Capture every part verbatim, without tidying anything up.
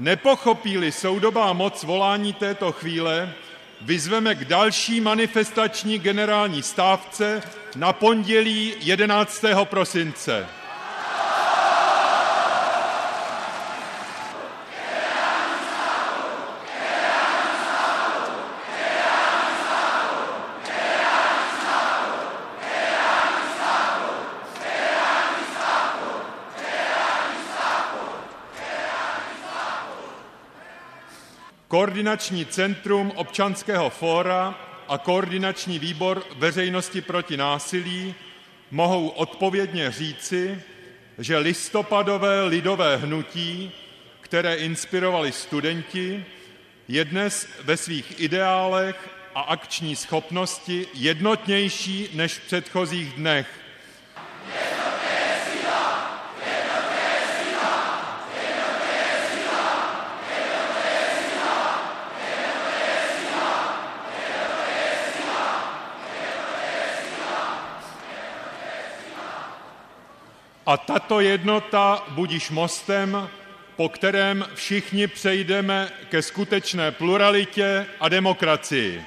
Nepochopí-li soudobá moc volání této chvíle, vyzveme k další manifestační generální stávce na pondělí jedenáctého prosince. Koordinační centrum občanského fóra a koordinační výbor veřejnosti proti násilí mohou odpovědně říci, že listopadové lidové hnutí, které inspirovali studenti, je dnes ve svých ideálech a akční schopnosti jednotnější než v předchozích dnech. A tato jednota budiž mostem, po kterém všichni přejdeme ke skutečné pluralitě a demokracii.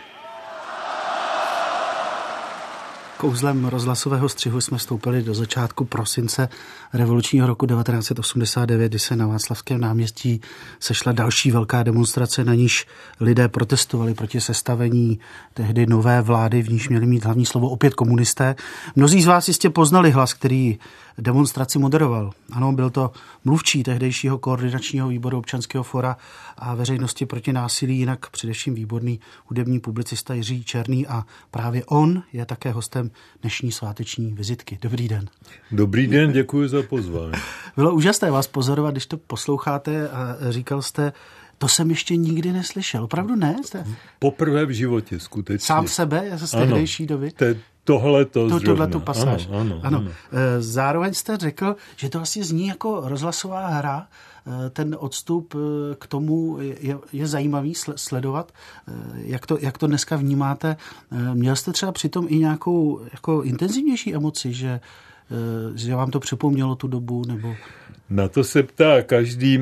Kouzlem rozhlasového střihu jsme vstoupili do začátku prosince revolučního roku devatenáct set osmdesát devět, kdy se na Václavském náměstí sešla další velká demonstrace, na níž lidé protestovali proti sestavení tehdy nové vlády, v níž měli mít hlavní slovo opět komunisté. Mnozí z vás jistě poznali hlas, který demonstraci moderoval. Ano, byl to mluvčí tehdejšího koordinačního výboru občanského fóra a veřejnosti proti násilí, jinak především výborný hudební publicista Jiří Černý, a právě on je také hostem dnešní sváteční vizitky. Dobrý den. Dobrý den, děkuji za pozvání. Bylo úžasné vás pozorovat, když to posloucháte, a říkal jste, to jsem ještě nikdy neslyšel. Opravdu ne? Jste... Poprvé v životě, skutečně. Sám sebe, z tehdejší doby? Te, tohle to zrovna. Tohle tu pasáž. Ano, ano, ano. ano. Zároveň jste řekl, že to asi zní jako rozhlasová hra. Ten odstup k tomu je, je zajímavý sledovat. Jak to, jak to dneska vnímáte? Měl jste třeba přitom i nějakou jako intenzivnější emoci, že, že vám to připomnělo tu dobu? Nebo... Na to se ptá každý.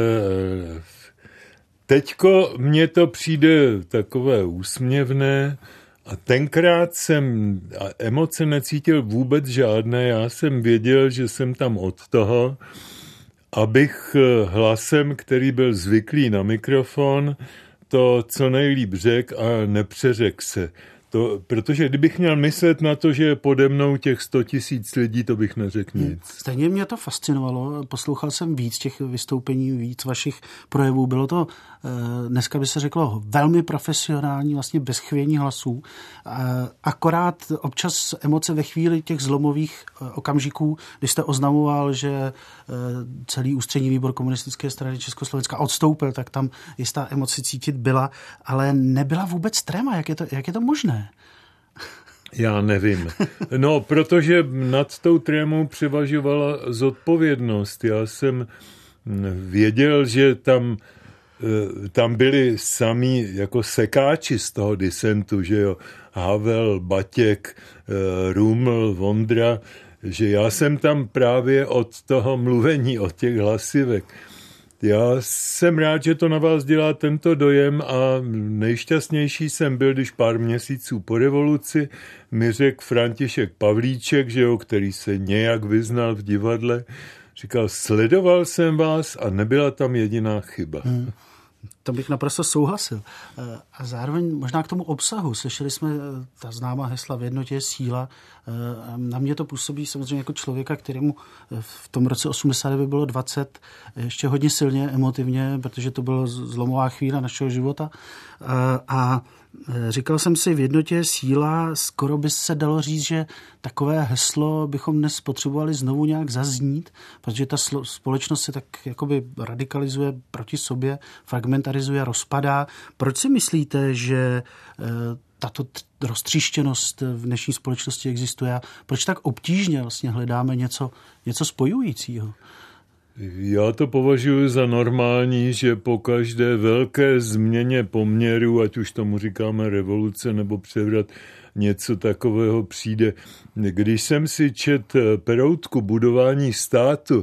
Teďko mně to přijde takové úsměvné, a tenkrát jsem emoce necítil vůbec žádné. Já jsem věděl, že jsem tam od toho, abych hlasem, který byl zvyklý na mikrofon, to co nejlíp řek a nepřeřek se. To, protože kdybych měl myslet na to, že je pode mnou těch sto tisíc lidí, to bych neřekl nic. Stejně mě to fascinovalo. Poslouchal jsem víc těch vystoupení, víc vašich projevů. Bylo to, dneska by se řeklo, velmi profesionální, vlastně bez chvění hlasů. Akorát občas emoce ve chvíli těch zlomových okamžiků, kdy jste oznamoval, že celý ústřední výbor komunistické strany Československa odstoupil, tak tam jistá emoce cítit byla, ale nebyla vůbec tréma. Jak je to, jak je to možné? Já nevím. No, protože nad tou trémou převažovala zodpovědnost. Já jsem věděl, že tam, tam byli sami jako sekáči z toho disentu, že jo, Havel, Batěk, Ruml, Vondra, že já jsem tam právě od toho mluvení, od těch hlasivek. Já jsem rád, že to na vás dělá tento dojem, a nejšťastnější jsem byl, když pár měsíců po revoluci mi řekl František Pavlíček, že jo, který se nějak vyznal v divadle, říkal, sledoval jsem vás a nebyla tam jediná chyba. Hmm. To bych naprosto souhlasil. A zároveň možná k tomu obsahu. Slyšeli jsme ta známá hesla v jednotě je síla. Na mě to působí samozřejmě jako člověka, kterému v tom roce osmdesát devět bylo dvacet, ještě hodně silně emotivně, protože to byla zlomová chvíle našeho života. A říkal jsem si, v jednotě je síla, skoro by se dalo říct, že takové heslo bychom dnes potřebovali znovu nějak zaznít, protože ta společnost se tak jakoby radikalizuje proti sobě, fragmentarizuje, rozpadá. Proč si myslíte, že tato roztříštěnost v dnešní společnosti existuje? Proč tak obtížně vlastně hledáme něco, něco spojujícího? Já to považuji za normální, že po každé velké změně poměru, ať už tomu říkáme revoluce nebo převrat, něco takového přijde. Když jsem si čet Peroutku Budování státu,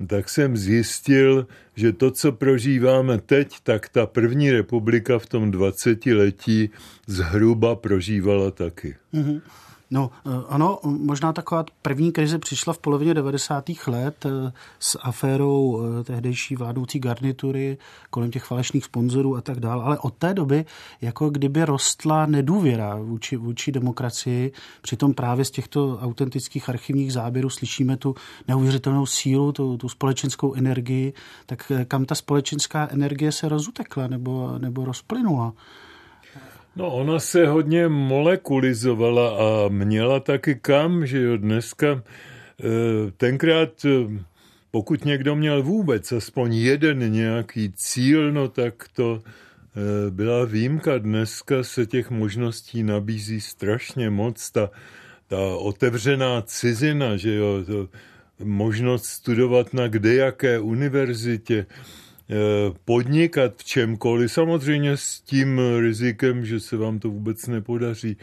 tak jsem zjistil, že to, co prožíváme teď, tak ta první republika v tom dvacetiletí zhruba prožívala taky. Mm-hmm. No, ano, možná taková první krize přišla v polovině devadesátých let s aférou tehdejší vládnoucí garnitury kolem těch falešných sponzorů a tak dále, ale od té doby jako kdyby rostla nedůvěra vůči, vůči demokracii, přitom právě z těchto autentických archivních záběrů slyšíme tu neuvěřitelnou sílu, tu, tu společenskou energii, tak kam ta společenská energie se rozutekla nebo, nebo rozplynula? No, ona se hodně molekulizovala a měla taky kam, že jo, dneska tenkrát, pokud někdo měl vůbec aspoň jeden nějaký cíl, no tak to byla výjimka. Dneska se těch možností nabízí strašně moc. Ta, ta otevřená cizina, že jo, to možnost studovat na kdejaké univerzitě, podnikat v čemkoliv, samozřejmě s tím rizikem, že se vám to vůbec nepodaří.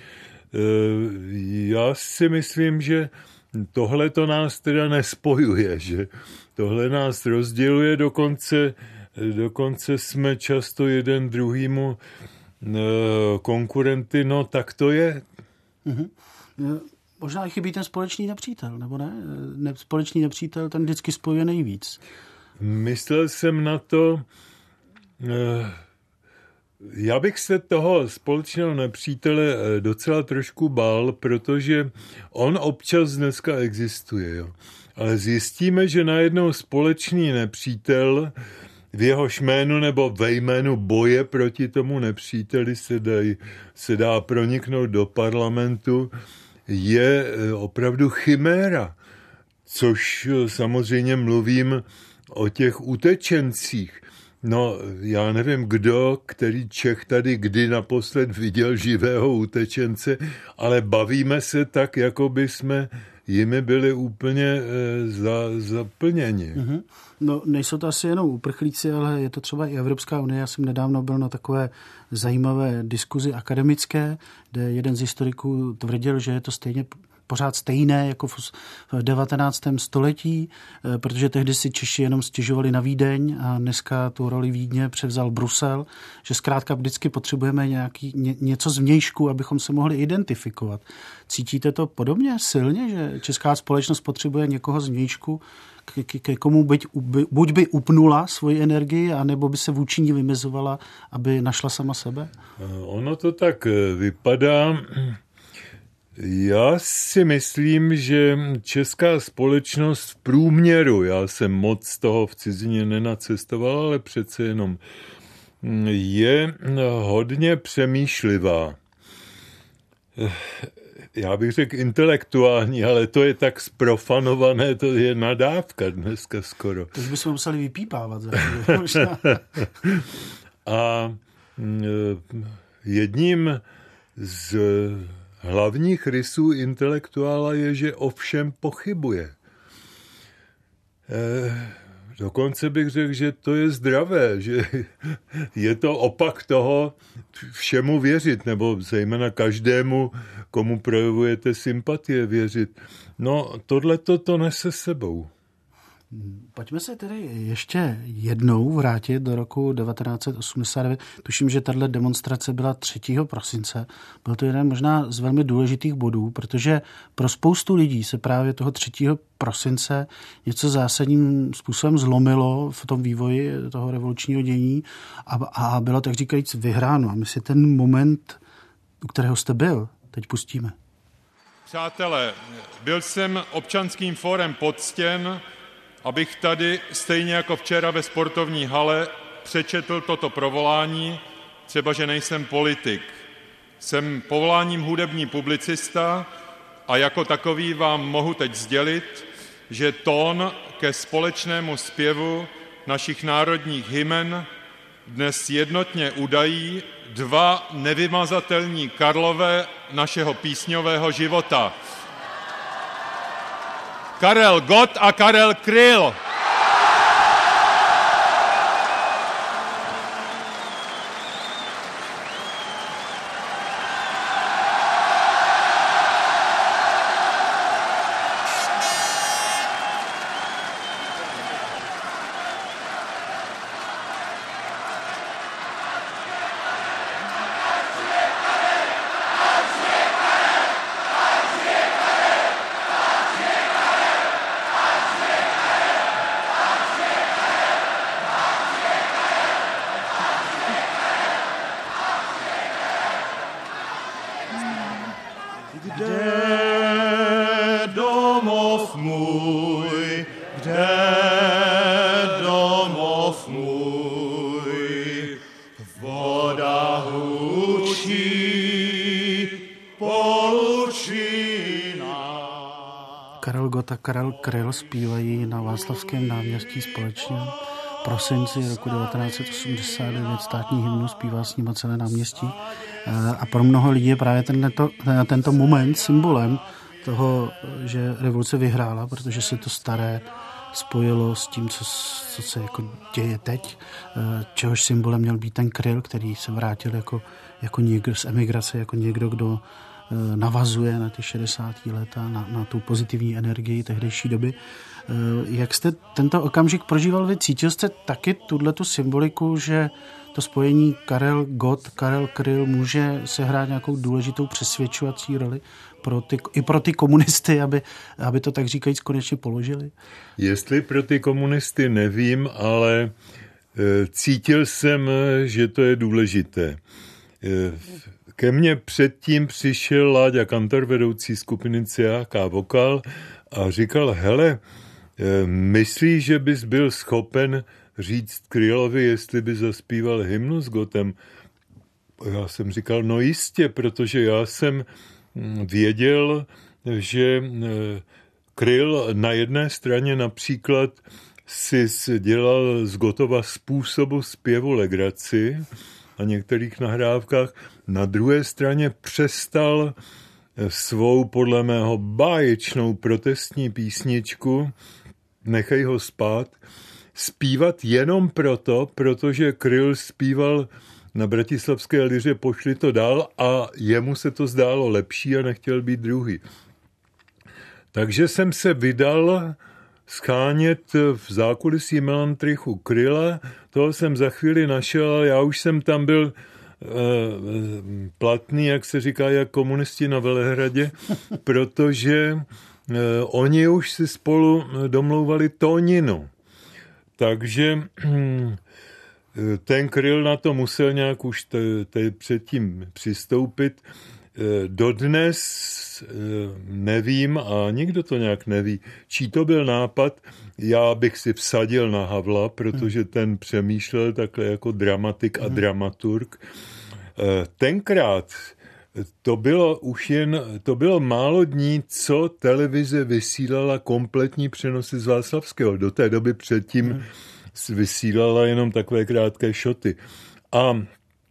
Já si myslím, že tohle to nás teda nespojuje, že tohle nás rozděluje, dokonce, dokonce jsme často jeden druhýmu konkurenty, no tak to je. Mhm. Možná chybí ten společný nepřítel, nebo ne? ne? Společný nepřítel, ten vždycky spojuje nejvíc. Myslel jsem na to, já bych se toho společného nepřítele docela trošku bál, protože on občas dneska existuje, jo. Ale zjistíme, že najednou společný nepřítel v jehož jménu nebo ve jménu boje proti tomu nepříteli se, daj, se dá proniknout do parlamentu, je opravdu chiméra, což samozřejmě mluvím o těch utečencích. No, já nevím, kdo, který Čech tady kdy naposled viděl živého utečence, ale bavíme se tak, jako by jsme jimi byli úplně e, za, zaplněni. Mm-hmm. No, nejsou to asi jenom uprchlíci, ale je to třeba i Evropská unie. Já jsem nedávno byl na takové zajímavé diskuzi akademické, kde jeden z historiků tvrdil, že je to stejně pořád stejné jako v devatenáctém století, protože tehdy si Češi jenom stěžovali na Vídeň a dneska tu roli Vídně převzal Brusel, že zkrátka vždycky potřebujeme nějaký, ně, něco zvnějšku, abychom se mohli identifikovat. Cítíte to podobně silně, že česká společnost potřebuje někoho zvnějšku, k, k, k komu byť, buď by upnula svoji energii, anebo by se vůči ní vymezovala, aby našla sama sebe? Ono to tak vypadá. Já si myslím, že česká společnost v průměru, já jsem moc toho v cizině nenacestoval, ale přece jenom je hodně přemýšlivá. Já bych řekl intelektuální, ale to je tak zprofanované, to je nadávka dneska skoro. To už bychom museli vypípávat. A jedním z hlavních rysů intelektuála je, že o všem pochybuje. E, dokonce bych řekl, že to je zdravé, že je to opak toho všemu věřit, nebo zejména každému, komu projevujete sympatie, věřit. No, tohleto to nese sebou. Pojďme se tedy ještě jednou vrátit do roku devatenáct set osmdesát devět. Tuším, že tato demonstrace byla třetího prosince. Byl to jeden možná z velmi důležitých bodů, protože pro spoustu lidí se právě toho třetího prosince něco zásadním způsobem zlomilo v tom vývoji toho revolučního dění a, a bylo tak říkajíc vyhráno. A my si ten moment, u kterého jste byl, teď pustíme. Přátelé, byl jsem občanským fórem poctěn, abych tady, stejně jako včera ve sportovní hale, přečetl toto provolání, třeba že nejsem politik. Jsem povoláním hudební publicista a jako takový vám mohu teď sdělit, že tón ke společnému zpěvu našich národních hymen dnes jednotně udají dva nevymazatelní Karlové našeho písňového života. Karel Gott a Karel Kryl. voda hučí, polučina. Karel Gott a Karel Kryl zpívají na Václavském náměstí společně. V prosinci roku devatenáct set osmdesát devět státní hymnu zpívá s nimi celé náměstí. A pro mnoho lidí je právě tento, tento moment symbolem toho, že revoluce vyhrála, protože se to staré spojilo s tím, co, co se jako děje teď, čehož symbolem měl být ten Kryl, který se vrátil jako, jako někdo z emigrace, jako někdo, kdo navazuje na ty šedesátá léta, na, na tu pozitivní energii tehdejší doby. Jak jste tento okamžik prožíval vy? Cítil jste taky tuhletu symboliku, že to spojení Karel Gott, Karel Kryl může sehrát nějakou důležitou přesvědčovací roli pro ty, i pro ty komunisty, aby, aby to tak říkajíc konečně položili? Jestli pro ty komunisty nevím, ale cítil jsem, že to je důležité. Ke mně předtím přišel Láďa Kantor, vedoucí skupiny C A K Vokal, a říkal, hele, myslíš, že bys byl schopen říct Krylovi, jestli by zaspíval hymnu s Gottem? Já jsem říkal, no jistě, protože já jsem věděl, že Kryl na jedné straně například si dělal z Gottova způsobu zpěvu legraci na některých nahrávkách, na druhé straně přestal svou podle mého báječnou protestní písničku Nechej ho spát zpívat jenom proto, protože Kryl zpíval na bratislavské liře Pošli to dál a jemu se to zdálo lepší a nechtěl být druhý. Takže jsem se vydal schánět v zákulisí Melantrichu Kryla, toho jsem za chvíli našel, ale já už jsem tam byl eh, platný, jak se říká, jak komunisti na Velehradě, protože eh, oni už si spolu domlouvali tóninu. Takže ten Kryl na to musel nějak už te, te předtím přistoupit. Dodnes nevím a nikdo to nějak neví, čí to byl nápad. Já bych si vsadil na Havla, protože ten přemýšlel takhle jako dramatik a dramaturg. Tenkrát to bylo už jen, to bylo málo dní, co televize vysílala kompletní přenosy z Václavského. Do té doby předtím vysílala jenom takové krátké šoty. A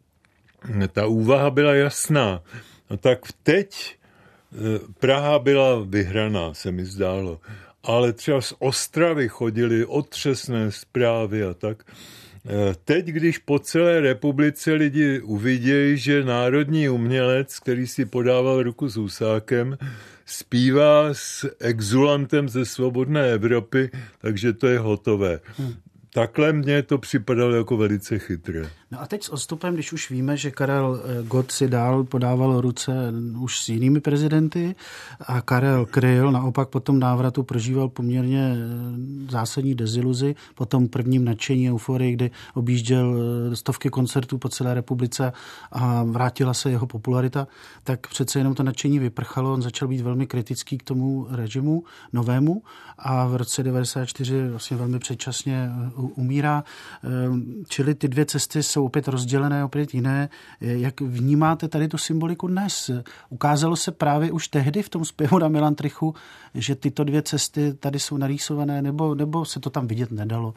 ta úvaha byla jasná. No tak teď Praha byla vyhraná, se mi zdálo. Ale třeba z Ostravy chodily otřesné zprávy a tak. Teď, když po celé republice lidi uvidějí, že národní umělec, který si podával ruku s Husákem, zpívá s exulantem ze svobodné Evropy, takže to je hotové. Hmm. Takhle mně to připadalo jako velice chytré. No a teď s odstupem, když už víme, že Karel Gott si dál podával ruce už s jinými prezidenty a Karel Kryl naopak po tom návratu prožíval poměrně zásadní deziluzi, po tom prvním nadšení euforii, kdy objížděl stovky koncertů po celé republice a vrátila se jeho popularita, tak přece jenom to nadšení vyprchalo, on začal být velmi kritický k tomu režimu novému a v roce devadesát čtyři vlastně velmi předčasně umírá. Čili ty dvě cesty jsou opět rozdělené, opět jiné. Jak vnímáte tady tu symboliku dnes? Ukázalo se právě už tehdy v tom zpěvu na Melantrichu, že tyto dvě cesty tady jsou narýsované, nebo, nebo se to tam vidět nedalo?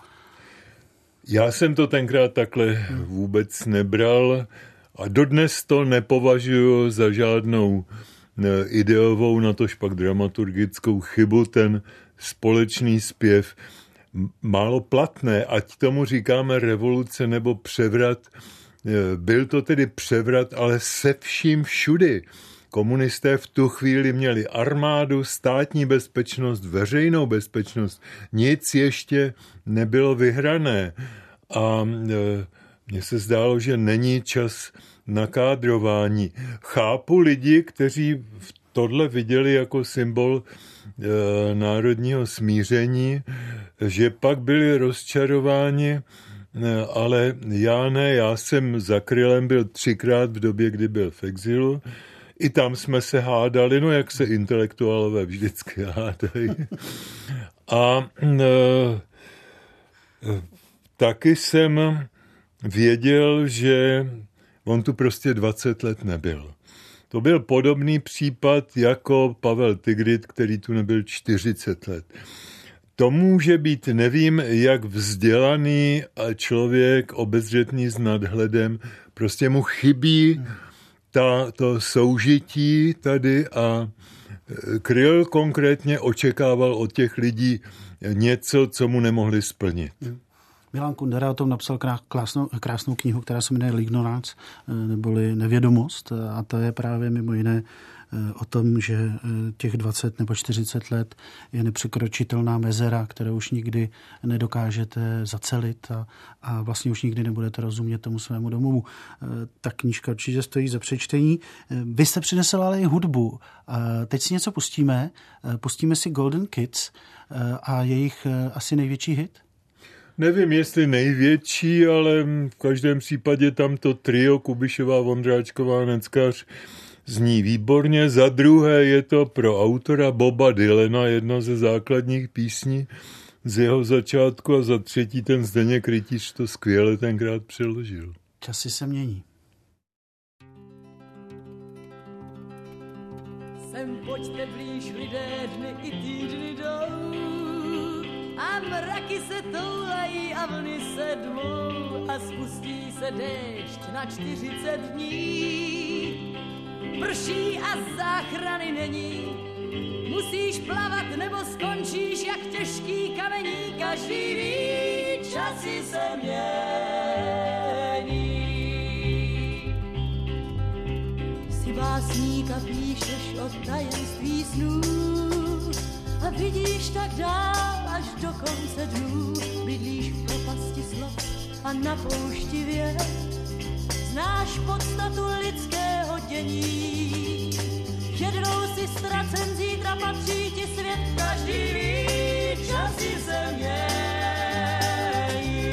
Já jsem to tenkrát takhle vůbec nebral a dodnes to nepovažuji za žádnou ideovou, natož pak dramaturgickou chybu, ten společný zpěv. Málo platné, ať tomu říkáme revoluce nebo převrat. Byl to tedy převrat, ale se vším všudy. Komunisté v tu chvíli měli armádu, státní bezpečnost, veřejnou bezpečnost. Nic ještě nebylo vyhrané. A mně se zdálo, že není čas na kádrování. Chápu lidi, kteří tohle viděli jako symbol národního smíření, že pak byli rozčarováni, ale já ne, já jsem za Krylem byl třikrát v době, kdy byl v exilu. I tam jsme se hádali, no jak se intelektuálové vždycky hádají. A e, taky jsem věděl, že on tu prostě dvacet let nebyl. To byl podobný případ jako Pavel Tigrit, který tu nebyl čtyřicet let. To může být, nevím, jak vzdělaný člověk, obezřetný s nadhledem, prostě mu chybí ta, to soužití tady a Kryl konkrétně očekával od těch lidí něco, co mu nemohli splnit. Milan Kundera o tom napsal krásnou, krásnou knihu, která se jmenuje L'ignorance, neboli nevědomost, a to je právě mimo jiné o tom, že těch dvacet nebo čtyřicet let je nepřekročitelná mezera, kterou už nikdy nedokážete zacelit a, a vlastně už nikdy nebudete rozumět tomu svému domovu. Ta knížka určitě stojí za přečtení. Vy jste přinesl ale i hudbu. Teď si něco pustíme. Pustíme si Golden Kids a jejich asi největší hit. Nevím, jestli největší, ale v každém případě tam to trio Kubišová, Vondráčková, Neckař zní výborně. Za druhé je to pro autora Boba Dylana jedna ze základních písní z jeho začátku a za třetí ten Zdeněk Rytíř to skvěle tenkrát přeložil. Časy se mění. Sem pojďte blíž, lidé, dny i týdny jdou a mraky se toulají a vlny se dmou a spustí se déšť na čtyřicet dní. Prší a záchrany není, musíš plavat nebo skončíš jak těžký kamení. Každý ví, časy se mění. Jsi básník a píšeš o tajemství snů a vidíš tak dál až do konce dnů. Bydlíš v propasti slov a na poušti věd, znáš podstatu lidského dění. Jednou si ztracen, zítra patří ti svět. Každý ví, časy se mění.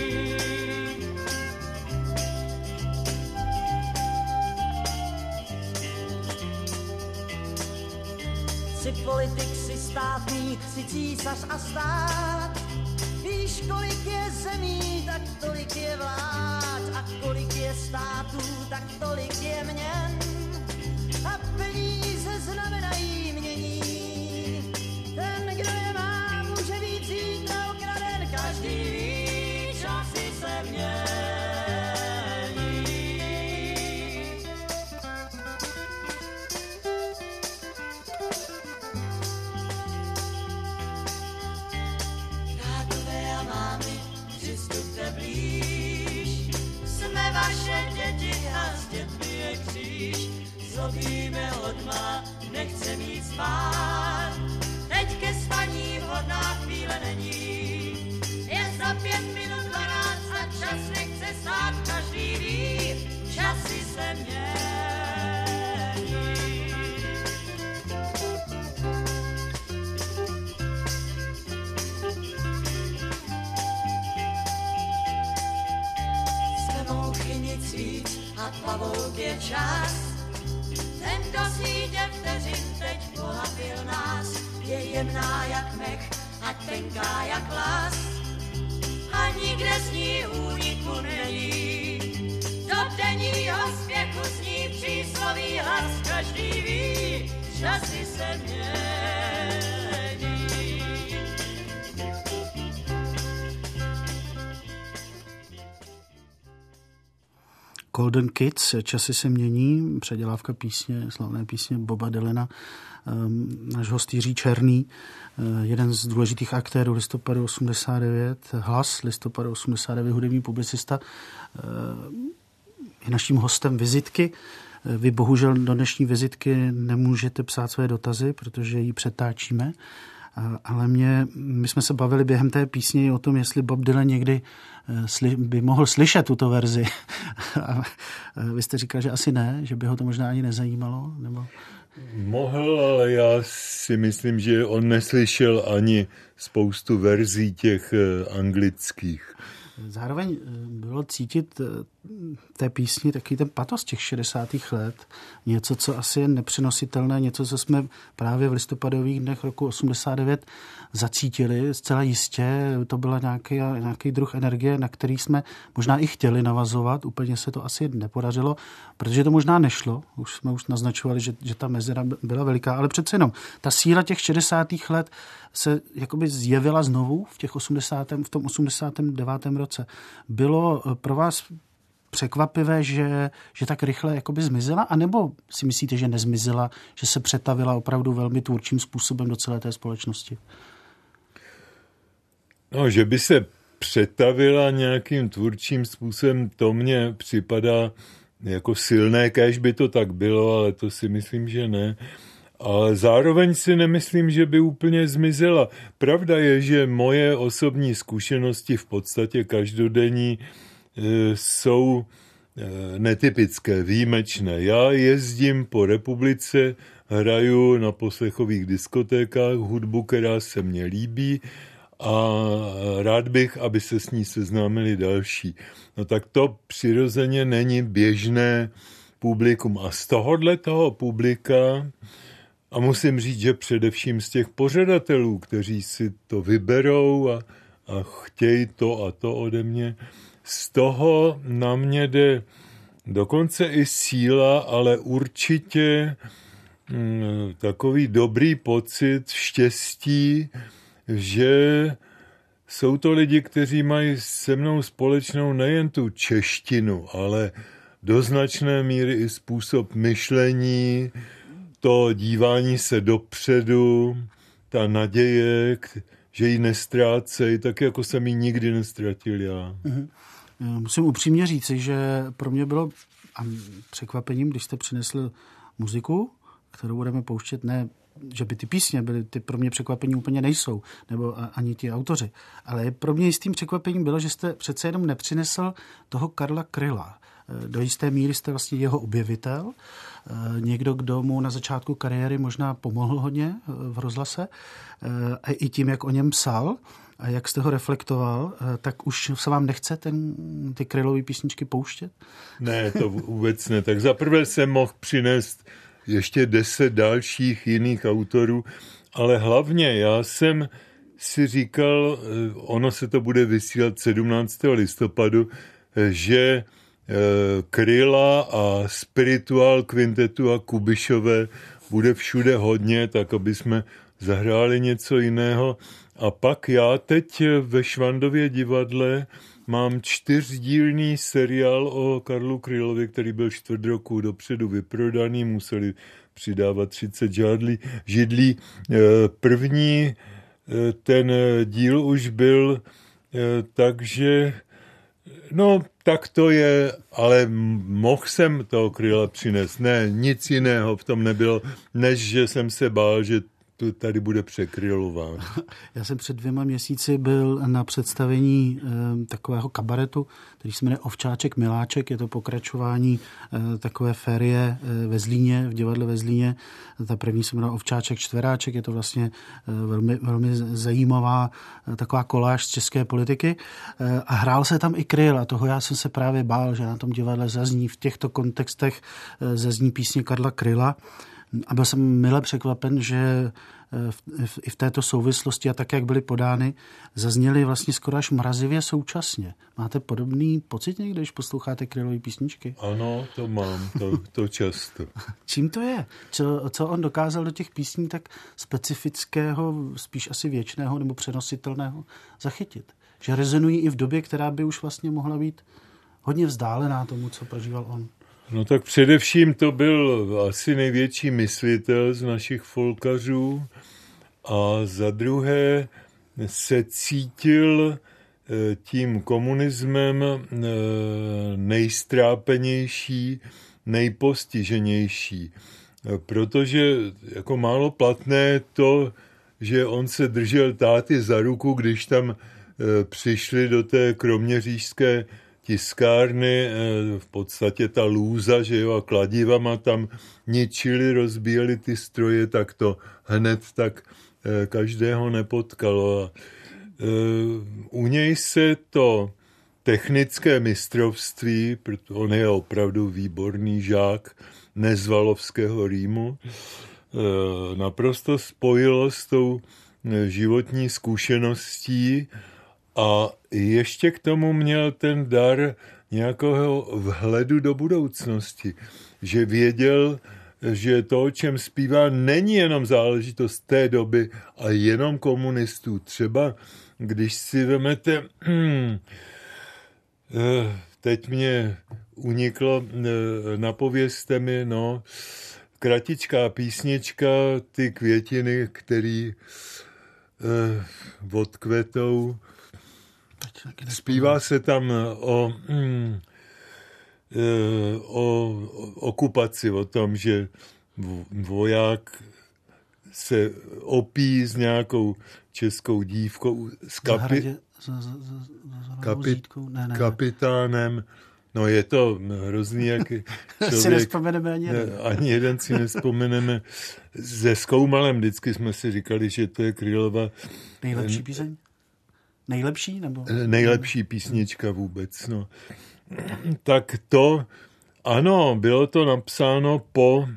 Jsi politik, jsi státník, jsi císař a stát. Víš, kolik je zemí, tak tolik je vlád. A kolik je států, tak tolik je měn. A peníze znamenají mění. Ten, kdo je má, může být zítra okraden. Každý ví, časy se mění. Přistupte blíž, jsme vaše děti a s dětmi je kříž. Zlobíme odmah, nechce mít spát. Teď ke spaní vhodná chvíle není. Je za pět minut dvanáct a čas nechce stát. Každý ví, časy se mění. Nic víc a pavouk je čas. Ten, kdo sítě vteřin teď pohlapil nás, je jemná jak mech a tenká jak las. A nikde z ní úniku není. Do denního spěchu zní přísloví hlas. Každý ví, časy se mění. Golden Kids, časy se mění, předělávka písně, slavné písně Boba Dylana, náš host Jiří Černý, jeden z důležitých aktérů listopadu osmdesát devět, hlas listopadu osmdesát devět, hudební publicista, je naším hostem vizitky. Vy bohužel do dnešní vizitky nemůžete psát své dotazy, protože ji přetáčíme, ale mě, my jsme se bavili během té písně o tom, jestli Bob Dylan někdy by mohl slyšet tuto verzi. A vy jste říkal, že asi ne, že by ho to možná ani nezajímalo? Nebo... Mohl, ale já si myslím, že on neslyšel ani spoustu verzí těch anglických. Zároveň bylo cítit té písni taky ten patos těch šedesátých let. Něco, co asi je nepřenositelné, něco, co jsme právě v listopadových dnech roku osmdesát devět zacítili. Zcela jistě to byla nějaký, nějaký druh energie, na který jsme možná i chtěli navazovat. Úplně se to asi nepodařilo, protože to možná nešlo. Už jsme už naznačovali, že, že ta mezera byla veliká, ale přece jenom ta síla těch šedesátých let se jakoby zjevila znovu v, těch osmdesátém v tom osmdesátém devátém roce. Bylo pro vás překvapivé, že, že tak rychle jakoby zmizela, anebo si myslíte, že nezmizela, že se přetavila opravdu velmi tvůrčím způsobem do celé té společnosti? No, že by se přetavila nějakým tvůrčím způsobem, to mně připadá jako silné, kéž by to tak bylo, ale to si myslím, že ne. Ale zároveň si nemyslím, že by úplně zmizela. Pravda je, že moje osobní zkušenosti v podstatě každodenní jsou netypické, výjimečné. Já jezdím po republice, hraju na poslechových diskotékách hudbu, která se mně líbí a rád bych, aby se s ní seznámili další. No tak to přirozeně není běžné publikum. A z tohohle toho publika, a musím říct, že především z těch pořadatelů, kteří si to vyberou a, a chtějí to a to ode mě, z toho na mě jde dokonce i síla, ale určitě mm, takový dobrý pocit štěstí, že jsou to lidi, kteří mají se mnou společnou nejen tu češtinu, ale do značné míry i způsob myšlení, to dívání se dopředu, ta naděje, že ji nestrácejí, tak jako jsem ji nikdy nestratil já. Mhm. Musím upřímně říci, že pro mě bylo překvapením, když jste přinesl muziku, kterou budeme pouštět, ne, že by ty písně byly, ty pro mě překvapení úplně nejsou, nebo ani ti autoři, ale pro mě jistým překvapením bylo, že jste přece jenom nepřinesl toho Karla Kryla. Do jisté míry jste vlastně jeho objevitel, někdo, kdo mu na začátku kariéry možná pomohl hodně v rozhlase, a i tím, jak o něm psal, a jak jste ho reflektoval, tak už se vám nechce ten, ty Krylovy písničky pouštět? Ne, to vůbec ne. Tak zaprvé jsem mohl přinést ještě deset dalších jiných autorů, ale hlavně já jsem si říkal, ono se to bude vysílat sedmnáctého listopadu, že Kryla a Spiritual Quintetu a Kubišové bude všude hodně, tak aby jsme zahráli něco jiného. A pak já teď ve Švandově divadle mám čtyřdílný seriál o Karlu Krylovi, který byl čtvrt roku dopředu vyprodaný, museli přidávat třicet žádlí, židlí. První ten díl už byl, takže no, tak to je, ale mohl jsem toho Kryla přinést. Ne, nic jiného v tom nebylo, než že jsem se bál, že to tady bude překrylován. Já jsem před dvěma měsíci byl na představení e, takového kabaretu, který se jmenuje Ovčáček Miláček. Je to pokračování e, takové férie e, ve Zlíně, v divadle ve Zlíně. Ta první se jmenuje Ovčáček Čtveráček. Je to vlastně e, velmi, velmi zajímavá e, taková koláž z české politiky. E, a hrál se tam i Kryl a toho já jsem se právě bál, že na tom divadle zazní v těchto kontextech e, zazní písně Karla Kryla. A byl jsem mile překvapen, že i v této souvislosti a tak, jak byly podány, zazněly vlastně skoro až mrazivě současně. Máte podobný pocit někdy, když posloucháte Krylovy písničky? Ano, to mám, to, to často. Čím to je? Co, co on dokázal do těch písní tak specifického, spíš asi věčného nebo přenositelného zachytit? Že rezonují i v době, která by už vlastně mohla být hodně vzdálená tomu, co prožíval on. No tak především to byl asi největší myslitel z našich folkařů a za druhé se cítil tím komunismem nejstrápenější, nejpostiženější, protože jako málo platné to, že on se držel táty za ruku, když tam přišli do té kroměřížské tiskárny, v podstatě ta lůza, že jo, a kladivama tam ničili, rozbíjeli ty stroje, tak to hned tak každého nepotkalo. A u něj se to technické mistrovství, protože on je opravdu výborný žák Nezvalovského Rýmu, naprosto spojilo s tou životní zkušeností a ještě k tomu měl ten dar nějakého vhledu do budoucnosti, že věděl, že to, o čem zpívá, není jenom záležitost té doby a jenom komunistů. Třeba, když si vemete, teď mě uniklo, napovězte mi, no, kratičká písnička, ty květiny, který eh, odkvetou. Zpívá se tam o, mm, eh, o okupaci, o tom, že voják se opí s nějakou českou dívkou, s kapi, za, za, za, za kapi, ne, ne, kapitánem. No je to hrozný, jak člověk... si nespomeneme ani jeden. Ne, ani jeden si nespomeneme. Se Skoumalem vždycky jsme si říkali, že to je Krylova... Nejlepší píseň? Nejlepší? Nebo? Nejlepší písnička vůbec, no. Tak to, ano, bylo to napsáno po...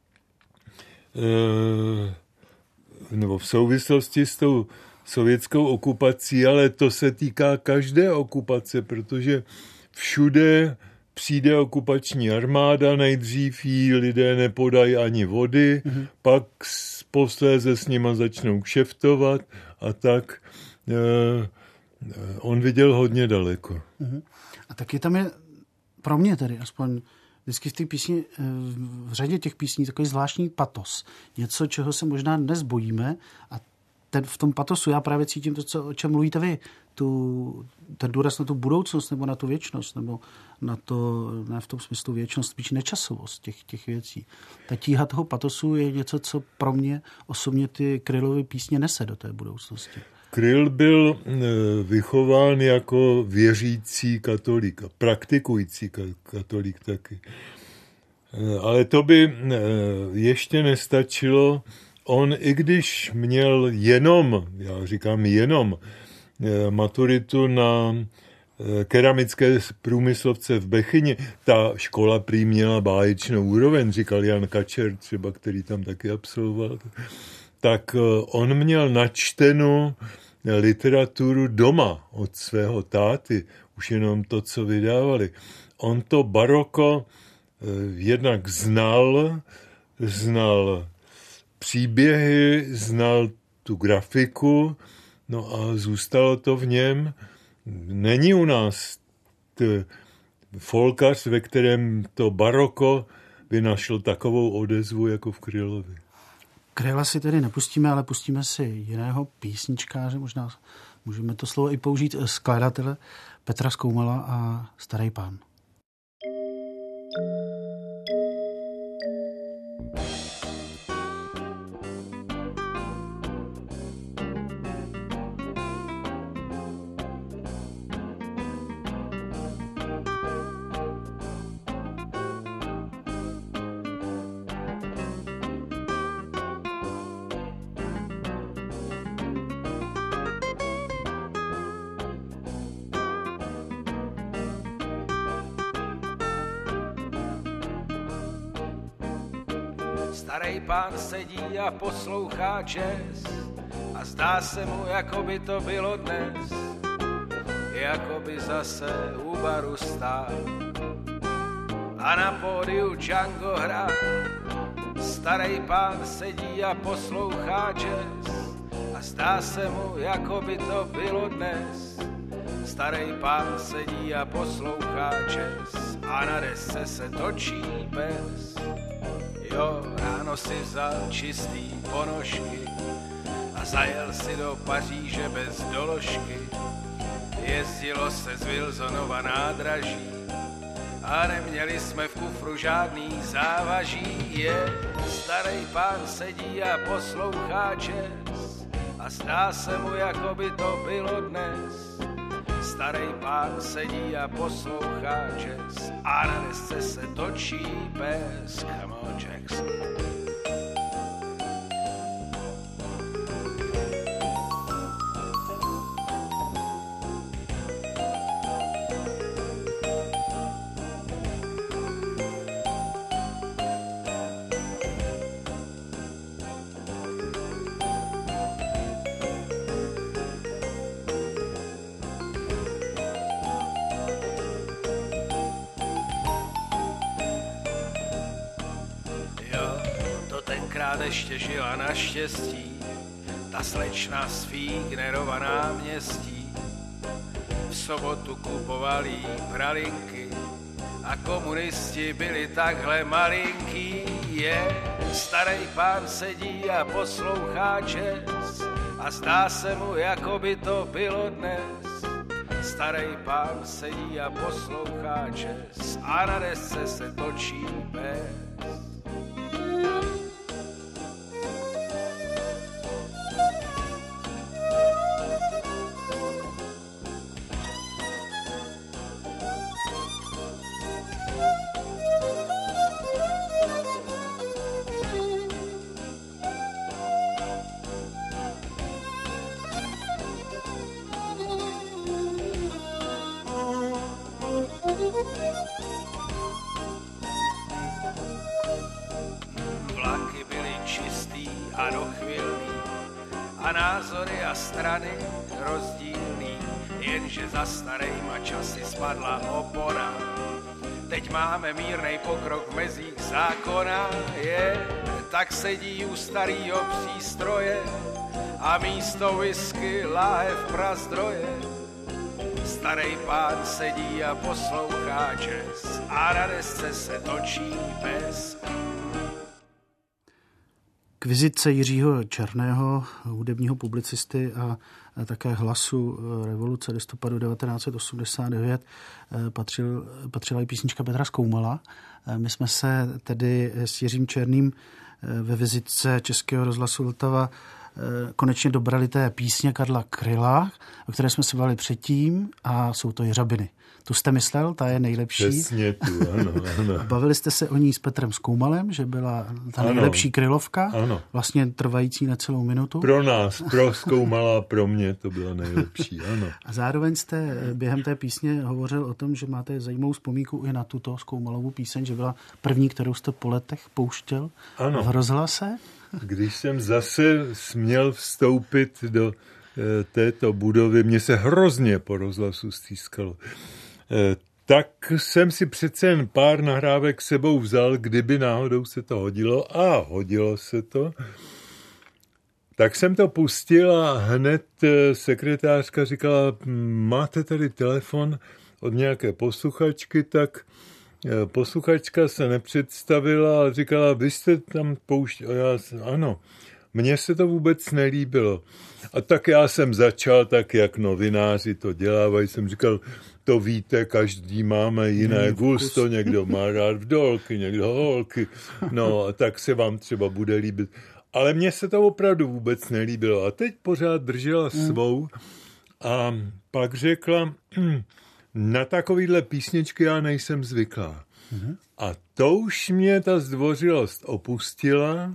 E, nebo v souvislosti s tou sovětskou okupací, ale to se týká každé okupace, protože všude přijde okupační armáda, nejdřív jí lidé nepodají ani vody, mm-hmm. pak posléze s nima začnou kšeftovat a tak. Eh, on viděl hodně daleko. Mm-hmm. A taky tam je pro mě tedy aspoň vždycky v té písni, v řadě těch písní takový zvláštní patos. Něco, čeho se možná dnes bojíme a ten, v tom patosu já právě cítím to, co, o čem mluvíte vy, tu, ten důraz na tu budoucnost nebo na tu věčnost, nebo na to, ne v tom smyslu věčnost, spíš nečasovost těch, těch věcí. Ta tíha toho patosu je něco, co pro mě osobně ty Krylovy písně nese do té budoucnosti. Kryl byl vychován jako věřící katolík, praktikující katolík taky. Ale to by ještě nestačilo. On, i když měl jenom, já říkám jenom, maturitu na keramické průmyslovce v Bechyni, ta škola prý měla báječnou úroveň, říkal Jan Kačer třeba, který tam taky absolvoval, tak on měl načtenou literaturu doma od svého táty, už jenom to, co vydávali. On to baroko jednak znal, znal příběhy, znal tu grafiku, no a zůstalo to v něm. Není u nás t- folkař, ve kterém to baroko by našlo takovou odezvu jako v Krylovi. Kryla si tedy nepustíme, ale pustíme si jiného písničkáře, možná můžeme to slovo i použít, skladatele Petra Skoumala a Starý pán. Starý pán sedí a poslouchá jazz a zdá se mu, jako by to bylo dnes, jako by zase u baru stál a na pódiu Django hrál. Starý pán sedí a poslouchá jazz a zdá se mu, jako by to bylo dnes. Starý pán sedí a poslouchá jazz a na desce se točí pes. Jo, ráno si vzal čistý ponožky a zajel si do Paříže bez doložky. Jezdilo se z Wilsonova nádraží a neměli jsme v kufru žádný závaží. Je, starý pán sedí a poslouchá jazz a zdá se mu, jako by to bylo dnes. Starý pán sedí a poslouchá jazz a na desce se točí pes. Come on, Jackson. pořád ještě žila naštěstí, ta slečna z Fígnerova náměstí. V sobotu kupovali pralinky a komunisti byli takhle malinký. Je, starý pán sedí a poslouchá jazz a zdá se mu, jako by to bylo dnes. Starý pán sedí a poslouchá jazz a na desce se točí pes. Vlaky byly čistý a dochvilný a názory a strany rozdílný, jenže za starejma časy spadla opona. Teď máme mírnej pokrok v mezích zákona, je, tak sedí u starýho přístroje a místo whisky láhev prazdroje. Starý pán sedí a poslouchá jazz a na desce se točí pes. K vizitce Jiřího Černého, hudebního publicisty a také hlasu revoluce listopadu devatenáct set osmdesát devět, patřil, patřila i písnička Petra Skoumala. My jsme se tedy s Jiřím Černým ve vizitce Českého rozhlasu Vltava konečně dobrali té písně Karla Kryla, o které jsme se bavili předtím, a jsou to Jeřabiny. Tu jste myslel, ta je nejlepší. Přesně tu, ano, ano. Bavili jste se o ní s Petrem Skoumalem, že byla ta ano, nejlepší Krylovka, ano. vlastně trvající na celou minutu. Pro nás, pro Skoumala, pro mě to byla nejlepší, ano. A zároveň jste během té písně hovořil o tom, že máte zajímavou vzpomínku i na tuto Skoumalovu píseň, že byla první, kterou jste po letech pouštěl ano. v rozhlase. Když jsem zase směl vstoupit do e, této budovy, mě se hrozně po rozhlasu stýskalo, e, tak jsem si přece jen pár nahrávek sebou vzal, kdyby náhodou se to hodilo, a hodilo se to. Tak jsem to pustil a hned sekretářka říkala, máte tady telefon od nějaké posluchačky, tak posluchačka se nepředstavila a říkala, vy jste tam pouštěl, já jsem, ano, mně se to vůbec nelíbilo. A tak já jsem začal tak, jak novináři to dělávají, jsem říkal, to víte, každý máme jiné gusto, někdo má rád vdolky, někdo holky, no a tak se vám třeba bude líbit. Ale mně se to opravdu vůbec nelíbilo. A teď pořád držela svou a pak řekla, na takovýhle písničky já nejsem zvyklá. Mm-hmm. A to už mě ta zdvořilost opustila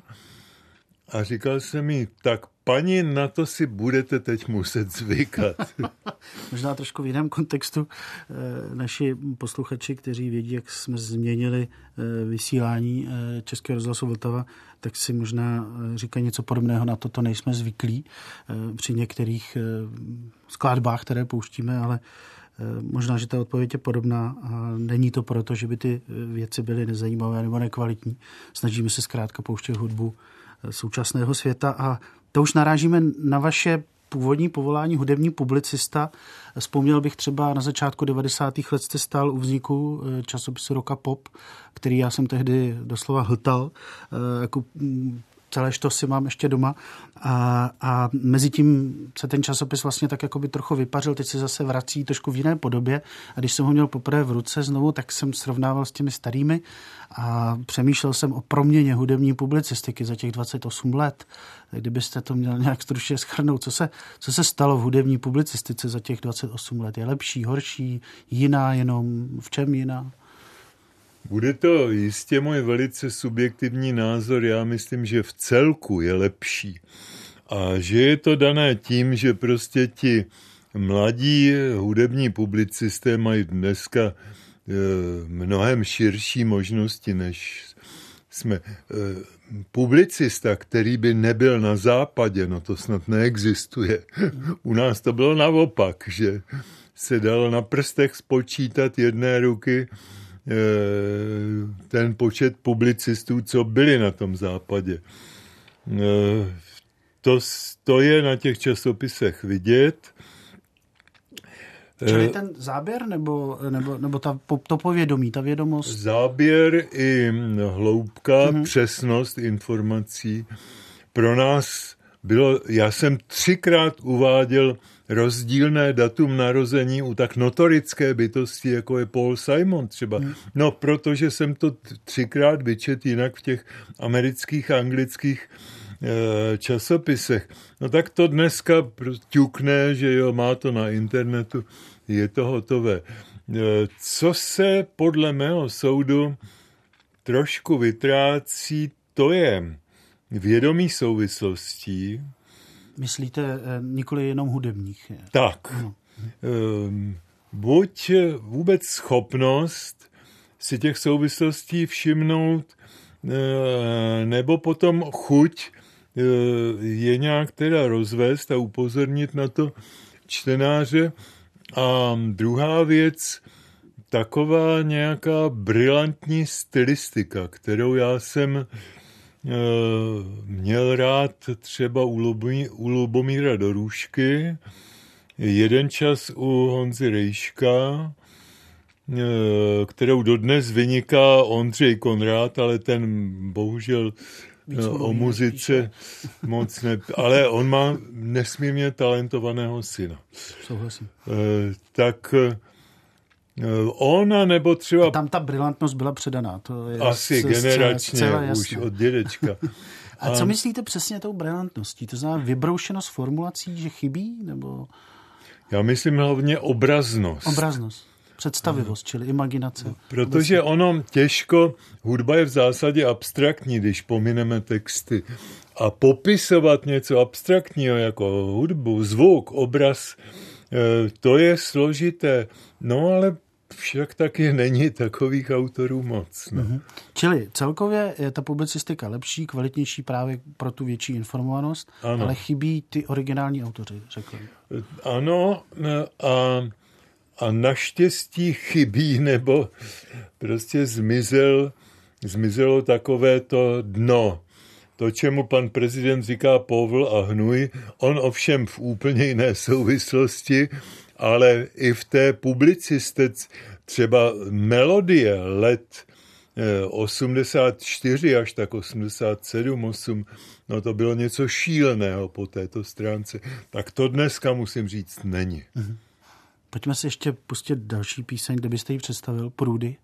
a říkal jsem jí, tak paní, na to si budete teď muset zvykat. Možná trošku v jiném kontextu. Naši posluchači, kteří vědí, jak jsme změnili vysílání Českého rozhlasu Vltava, tak si možná říkají něco podobného, na toto nejsme zvyklí při některých skladbách, které pouštíme, ale možná, že ta odpověď je podobná a není to proto, že by ty věci byly nezajímavé nebo nekvalitní. Snažíme se zkrátka pouštět hudbu současného světa a to už narážíme na vaše původní povolání hudební publicista. Vzpomněl bych třeba na začátku devadesátých let jste stál u vzniku časopisu Rock a Pop, který já jsem tehdy doslova hltal, jako celé štosy mám ještě doma a, a mezi tím se ten časopis vlastně tak jako by trochu vypařil, teď se zase vrací trošku v jiné podobě a když jsem ho měl poprvé v ruce znovu, tak jsem srovnával s těmi starými a přemýšlel jsem o proměně hudební publicistiky za těch dvacet osm let. Kdybyste to měl nějak stručně shrnout, co se, co se stalo v hudební publicistice za těch dvacet osm let? Je lepší, horší, jiná jenom? V čem jiná? Bude to jistě můj velice subjektivní názor. Já myslím, že v celku je lepší. A že je to dané tím, že prostě ti mladí hudební publicisté mají dneska mnohem širší možnosti, než jsme. Publicista, který by nebyl na západě, no to snad neexistuje. U nás to bylo naopak, že se dalo na prstech spočítat jedné ruky ten počet publicistů, co byli na tom západě. To, to je na těch časopisech vidět. Čili ten záběr nebo, nebo, nebo ta, to povědomí, ta vědomost? Záběr i hloubka, mm-hmm. přesnost informací. Pro nás bylo, já jsem třikrát uváděl rozdílné datum narození u tak notorické bytosti, jako je Paul Simon třeba. Mm. No, protože jsem to třikrát vyčet jinak v těch amerických a anglických e, časopisech. No tak to dneska ťukne, že jo, má to na internetu, je to hotové. E, co se podle mého soudu trošku vytrácí, to je vědomí souvislostí. Myslíte nikoli jenom hudebních? Tak. No. Buď vůbec schopnost si těch souvislostí všimnout, nebo potom chuť je nějak teda rozvést a upozornit na to čtenáře. A druhá věc, taková nějaká brilantní stylistika, kterou já jsem měl rád třeba u, Lubomí, u Lubomíra Dorůžky, jeden čas u Honzy Rejška, kterou dodnes vyniká Ondřej Konrád, ale ten bohužel víc o muzice moc ne... Ale on má nesmírně talentovaného syna. Souhlasím. Tak ona nebo třeba... Tam ta brilantnost byla předaná. To je asi z, generačně zcela, už od dědečka. A co myslíte přesně tou brilantností? To znamená vybroušenost formulací, že chybí? Nebo... Já myslím hlavně obraznost. Obraznost. Představivost, čili imaginace. Protože ono těžko, hudba je v zásadě abstraktní, když pomineme texty. A popisovat něco abstraktního jako hudbu, zvuk, obraz, to je složité. No ale však taky není takových autorů moc. No. Mm-hmm. Čili celkově je ta publicistika lepší, kvalitnější právě pro tu větší informovanost, ano. Ale chybí ty originální autoři, řekl. Ano, a, a naštěstí chybí, nebo prostě zmizel, zmizelo takové to dno. To, čemu pan prezident říká povl a hnůj, on ovšem v úplně jiné souvislosti, ale i v té publicistice třeba melodie let osmdesát čtyři až tak osmdesát sedm, osm, no to bylo něco šíleného po této stránce. Tak to dneska, musím říct, není. Mhm. Pojďme si ještě pustit další píseň, kde byste ji představil, Průdy.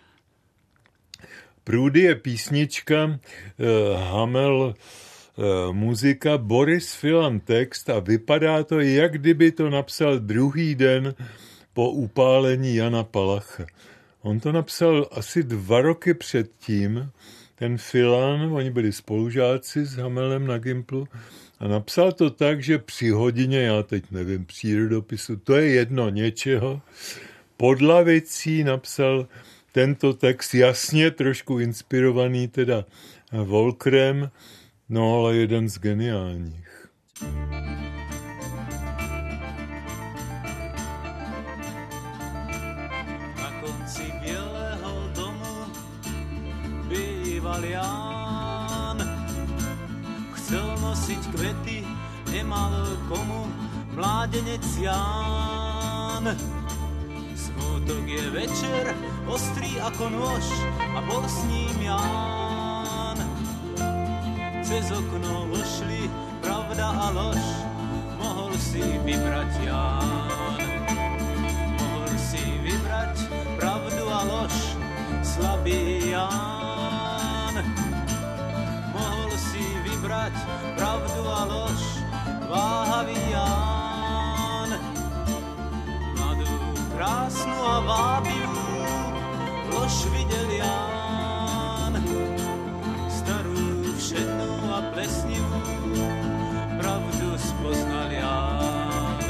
Průdy je písnička, Hamel muzika, Boris Filan text a vypadá to, jak kdyby to napsal druhý den po upálení Jana Palacha. On to napsal asi dva roky předtím, ten Filan, oni byli spolužáci s Hamelem na Gimplu, a napsal to tak, že při hodině, já teď nevím, přírodopisu, to je jedno něčeho, pod lavicí napsal tento text, jasně trošku inspirovaný teda Volkrem, no ale jeden z geniálních. Na konci Bělého domu býval Ján. Chcel nosiť kvety, nemal komu, mládenec Ján. Smutok je večer, ostrý ako nôž, a bol s ním Ján. Cez okno vošli pravda a lož, mohol si vybrať Ján. Mohol si vybrať pravdu a lož, slabý Ján. Mohol si vybrať pravdu a lož, váhavý Ján. Mladú, krásnu a vábivú lož videl Ján. Starú, všednú a plesnivú pravdu spoznal Ján.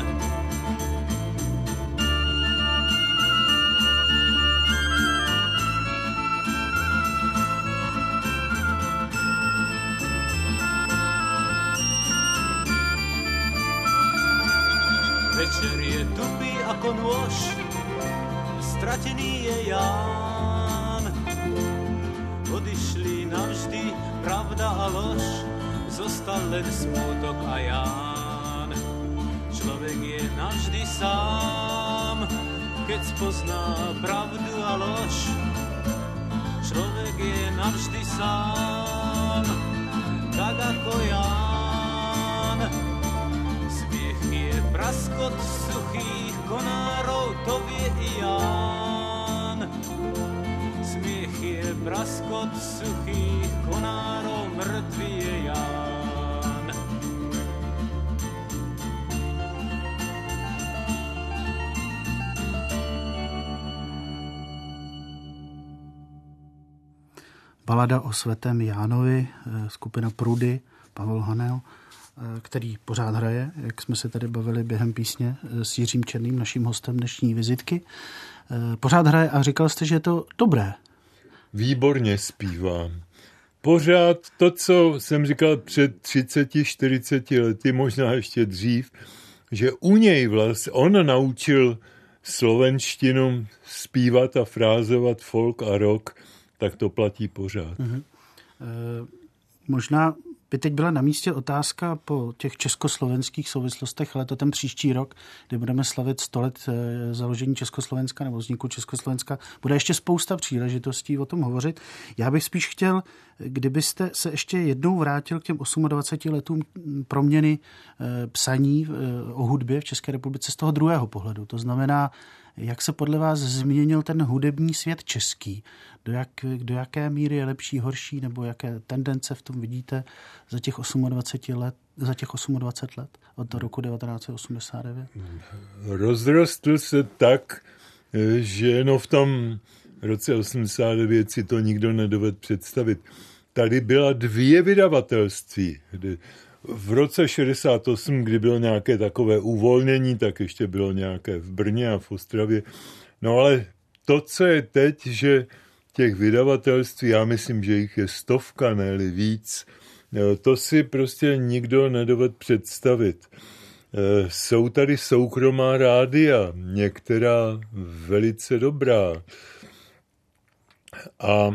Večer je tupý ako nôž, stratený je Ján. Odišli navždy pravda a lož zo láska, len smutok a ján. Človek je navždy sám, keď spozná pravdu a lož. Človek je navždy sám, tak ako Ján. Smiech je praskot suchých konárov, to vie i Ján. Smiech je praskot suchých konárov, mŕtvý je Ján. Balada o svatém Jánovi, skupina Prudy, Pavel Hanel, který pořád hraje, jak jsme se tady bavili během písně s Jiřím Černým, naším hostem dnešní vizitky. Pořád hraje a říkal jste, že je to dobré. Výborně zpívám. Pořád to, co jsem říkal před třiceti, čtyřiceti lety, možná ještě dřív, že u něj vlastně on naučil slovenštinu zpívat a frázovat folk a rock, tak to platí pořád. Mm-hmm. E, možná by teď byla na místě otázka po těch československých souvislostech, ale to ten příští rok, kdy budeme slavit sto let založení Československa nebo vzniku Československa, bude ještě spousta příležitostí o tom hovořit. Já bych spíš chtěl, kdybyste se ještě jednou vrátil k těm dvaceti osmi letům proměny psaní o hudbě v České republice z toho druhého pohledu. To znamená, jak se podle vás změnil ten hudební svět český? Do, jak, do jaké míry je lepší, horší, nebo jaké tendence v tom vidíte za těch dvacet osm let, za těch dvacet osm let od roku devatenáct set osmdesát devět? Rozrostl se tak, že no v tom roce osmdesát devět si to nikdo nedovedl představit. Tady byla dvě vydavatelství, kdy v roce šedesát osm, kdy bylo nějaké takové uvolnění, tak ještě bylo nějaké v Brně a v Ostravě. No ale to, co je teď, že těch vydavatelství, já myslím, že jich je stovka, ne-li víc, to si prostě nikdo nedovedl představit. Jsou tady soukromá rádia, některá velice dobrá. A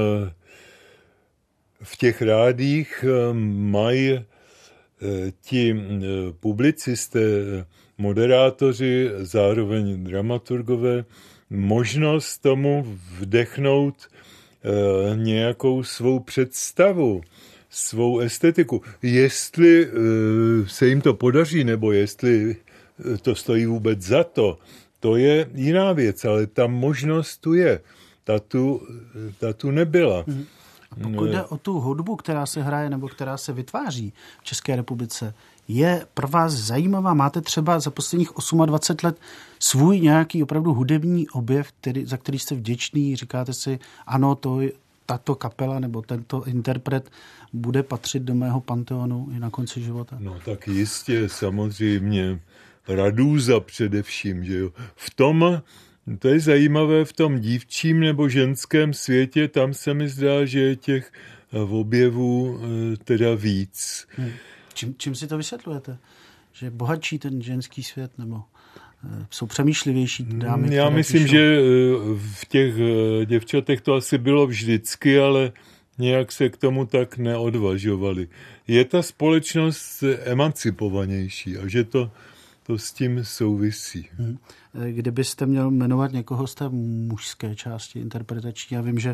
v těch rádích mají ti publicisté, moderátoři, zároveň dramaturgové, možnost tomu vdechnout e, nějakou svou představu, svou estetiku. Jestli e, se jim to podaří, nebo jestli to stojí vůbec za to, to je jiná věc, ale ta možnost tu je. Ta tu, ta tu nebyla. Mm. A pokud jde o tu hudbu, která se hraje nebo která se vytváří v České republice, je pro vás zajímavá? Máte třeba za posledních dvacet osm let svůj nějaký opravdu hudební objev, který, za který jste vděčný? Říkáte si, ano, to, tato kapela nebo tento interpret bude patřit do mého panteonu i na konci života? No tak jistě, samozřejmě. Radúza především, že jo. V tom, to je zajímavé, v tom dívčím nebo ženském světě, tam se mi zdá, že je těch objevů teda víc. Hmm. Čím, čím si to vysvětlujete? Že je bohatší ten ženský svět, nebo jsou přemýšlivější dámy? Já myslím, píšou? Že v těch děvčatech to asi bylo vždycky, ale nějak se k tomu tak neodvažovali. Je ta společnost emancipovanější a že to, to s tím souvisí. Hmm. Kdybyste měl jmenovat někoho z té mužské části interpretační, já vím, že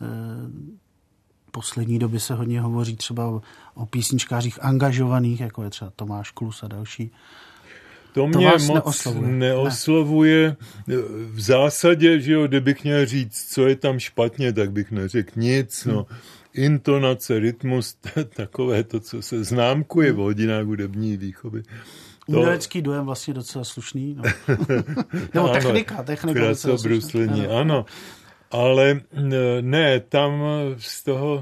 poslední doby se hodně hovoří třeba o, o písničkářích angažovaných, jako je třeba Tomáš Klus a další. To mě to moc neoslovuje. neoslovuje. Ne. V zásadě, že jo, kdybych měl říct, co je tam špatně, tak bych neřekl nic. No. Hmm. Intonace, rytmus, takové to, co se známkuje v hodinách hudební výchovy. Umělecký dojem vlastně docela slušný. No. Nebo technika. technika Krasobruslení, ano. ano. Ale ne, tam z toho...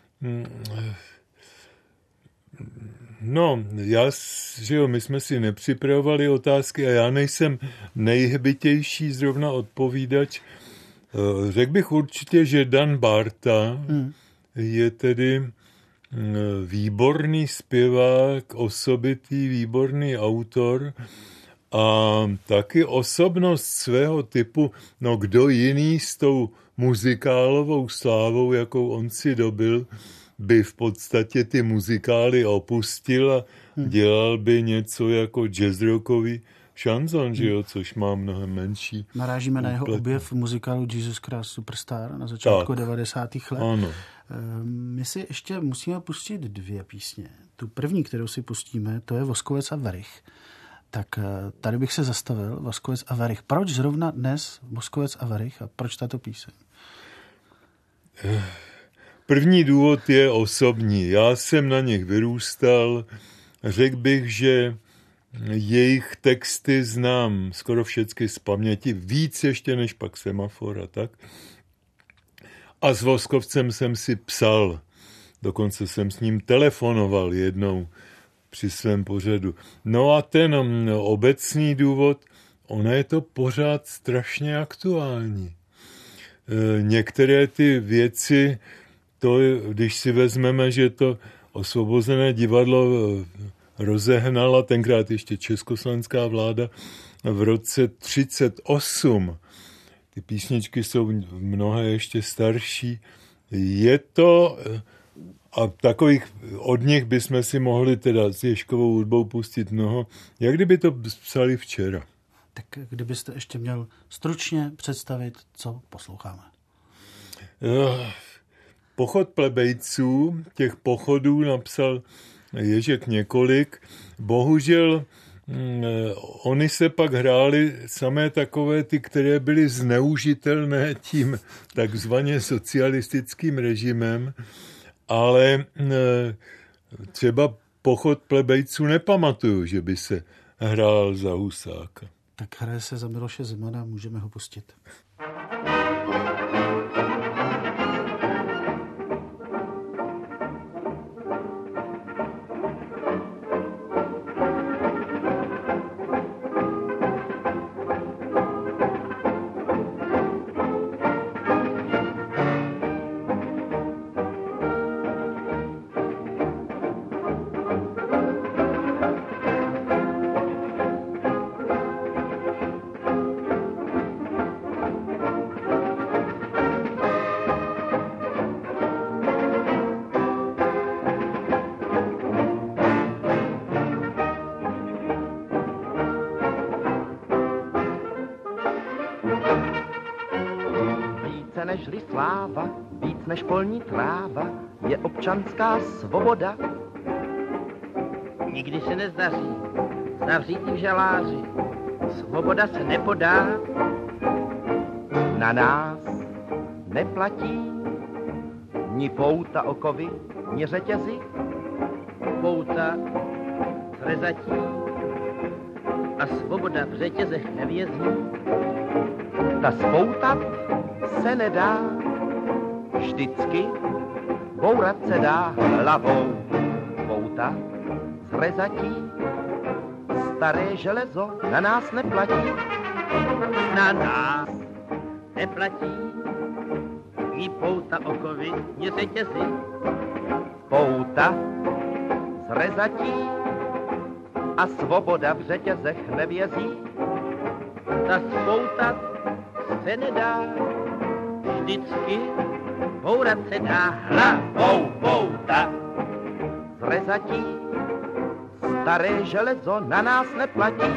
No, já, že jo, my jsme si nepřipravovali otázky a já nejsem nejhbitější zrovna odpovídač. Řekl bych určitě, že Dan Barta hmm. je tedy výborný zpěvák, osobitý, výborný autor a taky osobnost svého typu, no kdo jiný s tou muzikálovou slávou, jakou on si dobil, by v podstatě ty muzikály opustil a dělal by něco jako jazzrockový šanzon, že jo, což má mnohem menší. Narážíme na jeho objev v muzikálu Jesus Christ Superstar na začátku devadesátých let. Ano. My si ještě musíme pustit dvě písně. Tu první, kterou si pustíme, to je Voskovec a Werich. Tak tady bych se zastavil, Voskovec a Werich. Proč zrovna dnes Voskovec a Werich a proč tato píseň? První důvod je osobní. Já jsem na nich vyrůstal. Řekl bych, že jejich texty znám skoro všechny z paměti, víc ještě než pak Semafor a tak. A s Voskovcem jsem si psal. Dokonce jsem s ním telefonoval jednou při svém pořadu. No a ten obecný důvod, ono je to pořád strašně aktuální. Některé ty věci, to, když si vezmeme, že to Osvobozené divadlo rozehnala tenkrát ještě československá vláda v roce třicet osm. Ty písničky jsou mnohé ještě starší. Je to, a takových od nich bychom si mohli teda s Ježkovou hudbou pustit mnoho, jak kdyby to psali včera. Tak kdybyste ještě měl stručně představit, co posloucháme. Pochod plebejců, těch pochodů napsal Ježek několik. Bohužel oni se pak hráli samé takové ty, které byly zneužitelné tím takzvaně socialistickým režimem, ale třeba Pochod plebejců nepamatuju, že by se hrál za Husáka. Tak hraje se za Miloše Zemana, můžeme ho pustit. Nežli sláva, víc než polní tráva, je občanská svoboda. Nikdy se nezdaří, zavřítí v žaláři, svoboda se nepodá. Na nás neplatí ni pouta okovy, ni řetězy, pouta řezatí a svoboda v řetězech nevězí. Ta spoutat se nedá, vždycky bourat se dá hlavou. Pouta zrezatí, staré železo na nás neplatí. Na nás neplatí ni pouta okovy, ni řetězy. Pouta zrezatí a svoboda v řetězech nevězí. Ta spoutat se nedá, vždycky bourat se dá hlavou. Pouta zrezatí, staré železo na nás neplatí.